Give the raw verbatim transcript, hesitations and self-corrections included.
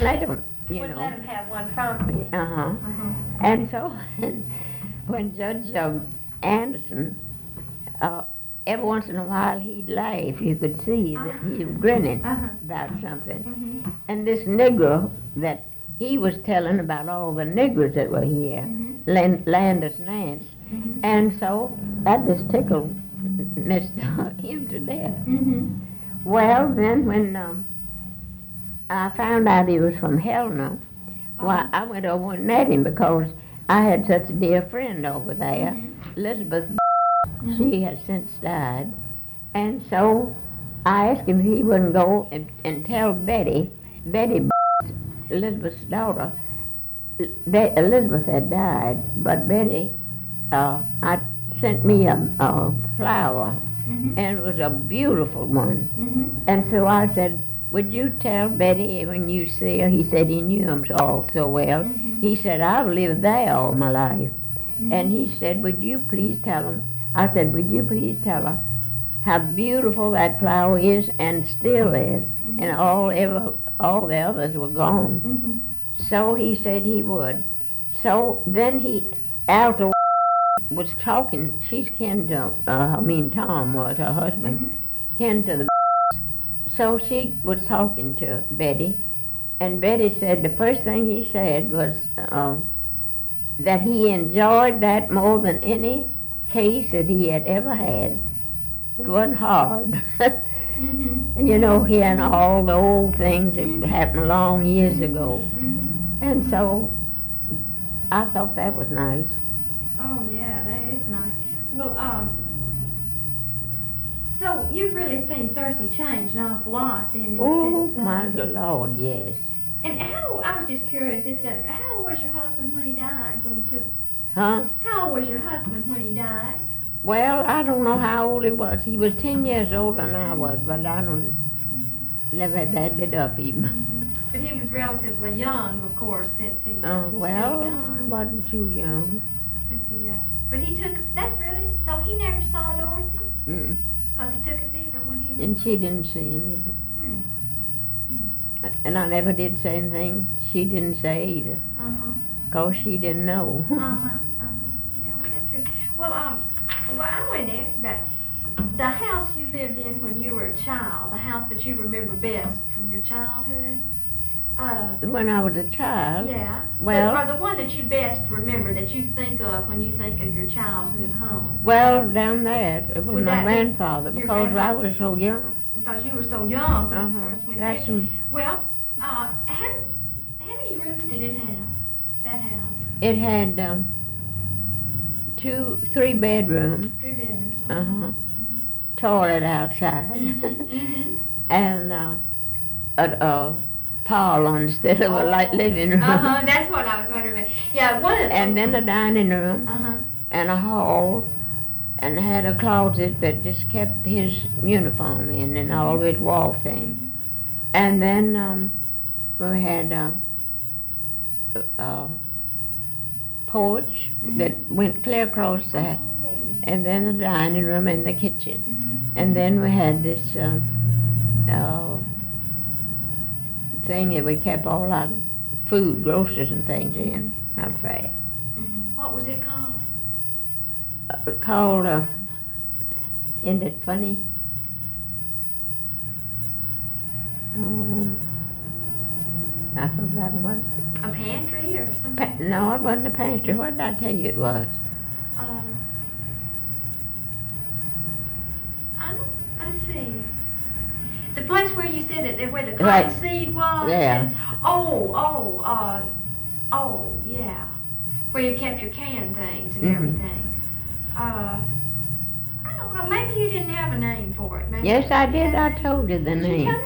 let them, you Wouldn't know. let him have one from you. Uh-huh. Uh-huh. And so when Judge uh, Anderson, uh, every once in a while he'd laugh. You could see that Uh-huh. he was grinning Uh-huh. about something. Mhm. And this Negro that he was telling about all the niggers that were here, Mhm. Lan- Landis Nance. Mhm. And so that just tickled Mister him to death. Mhm. Well, then when um, I found out he was from Helena, why, Uh-huh. I went over and met him because I had such a dear friend over there, Mhm. Elizabeth. Mhm. She has since died. And so I asked him if he wouldn't go and, and tell Betty, Betty, Elizabeth's daughter, Be- Elizabeth had died, but Betty, uh, I sent me a, a flower, Mhm. and it was a beautiful one. Mhm. And so I said, would you tell Betty when you see her? He said he knew him all so well. Mhm. He said, I've lived there all my life. Mhm. And he said, would you please tell him? I said, would you please tell her how beautiful that flower is and still is, Mhm. and all ever all the others were gone. Mhm. So he said he would. So then he, Alta was talking, she's kin to, uh, I mean Tom was her husband, Mhm. kin to the. So she was talking to Betty, and Betty said the first thing he said was uh, that he enjoyed that more than any case that he had ever had. It wasn't hard. Mhm. And you know, hearing all the old things that happened long years ago. Mhm. And so I thought that was nice. Oh yeah, that is nice. Well, um, so you've really seen Cersei change an awful lot, then. Oh, since, uh, my Lord, yes. And how? I was just curious. Is that how old was your husband when he died? When he took? Huh? How old was your husband when he died? Well, I don't know how old he was. He was ten years older than I was, but I don't, never had added up even. Mhm. But he was relatively young, of course, since he. Oh, was well, still I young. wasn't too young. Since he, uh, but he took. That's really. So he never saw Dorothy, Mm. cause he took a fever when he was. And she didn't see him either. Hmm. Hmm. And I never did say anything. She didn't say either, Uh huh. because she didn't know. Uh huh. Uh huh. Yeah, well, that's true. Well, um, well, I wanted to ask you about the house you lived in when you were a child. The house that you remember best from your childhood. Uh, When I was a child, yeah. well- But, or the one that you best remember that you think of when you think of your childhood home. well, down there, it was Would my that be grandfather, your because I grandfather? was so young. Because you were so young when you Uh-huh. first went That's there. when Well, uh, how, how many rooms did it have? That house. it had um, two, three bedrooms, Three bedrooms. uh-huh, Mhm. toilet outside, Mhm. Mhm. and uh, a, a parlor instead of a light living room. Uh huh. That's what I was wondering about. Yeah, one of. And then a dining room Uh huh. and a hall, and had a closet that just kept his uniform in and all his wall things. And then um, we had a, a porch that went clear across that, and then the dining room and the kitchen. Mhm. And then we had this uh, uh, thing that we kept all our food, groceries and things in outside. Mhm. What was it called? Uh, called, uh, isn't it funny? Oh, I forgot what. A pantry or Pa- something? no, it wasn't a pantry. What did I tell you it was? Uh, I don't. Let's see. The place where you said that where the cotton Right. seed was. Yeah. And, oh, oh, uh, oh, yeah. Where you kept your canned things and Mhm. everything. Uh, I don't know. Maybe you didn't have a name for it. Maybe Yes, I did. I Did told you the you name. tell